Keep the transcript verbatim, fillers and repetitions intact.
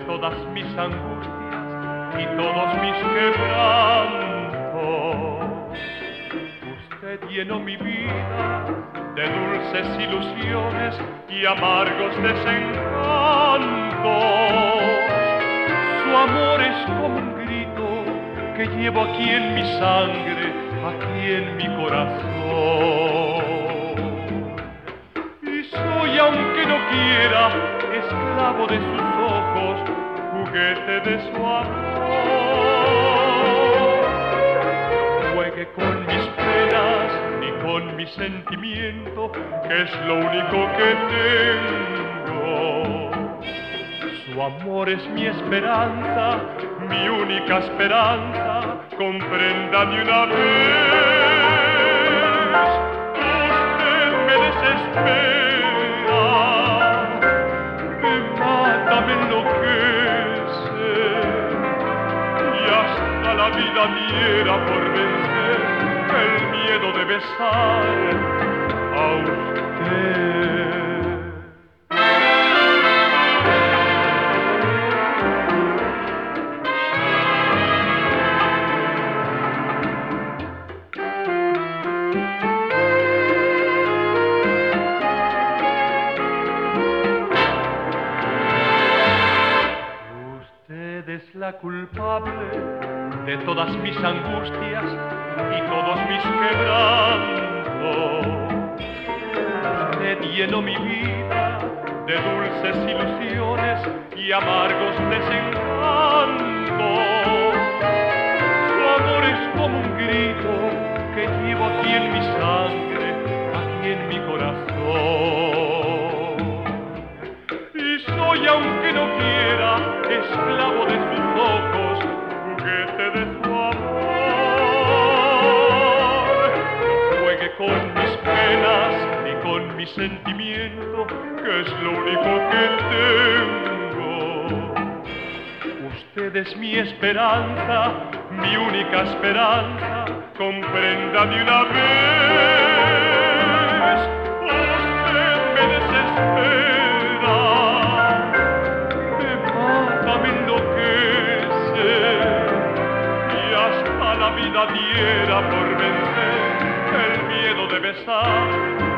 todas mis angustias y todos mis quebrantos. Usted llenó mi vida de dulces ilusiones y amargos desencantos. Su amor es como un grito que llevo aquí en mi sangre, aquí en mi corazón. Y soy, aunque no quiera, esclavo de sus ojos, juguete de su amor. Juegue con mis penas ni con mi sentimiento, que es lo único que tengo. Su amor es mi esperanza, mi única esperanza, comprenda de una vez. Usted me desespera, me mata, me enloquece, y hasta la vida diera por vencer el miedo de besar a usted. Es la culpable de todas mis angustias y todos mis quebrantos. Usted llenó mi vida de dulces ilusiones y amargos desencantos. Su amor es como un grito que llevo aquí en mi sangre, aquí en mi corazón. Y soy, aunque no quiera, esclavo de sus ojos, juguete de su amor. No juegue con mis penas ni con mi sentimiento, que es lo único que tengo. Usted es mi esperanza, mi única esperanza, comprenda de una vez. Usted me desespera, me enloquece, y hasta la vida diera por vencer el miedo de besar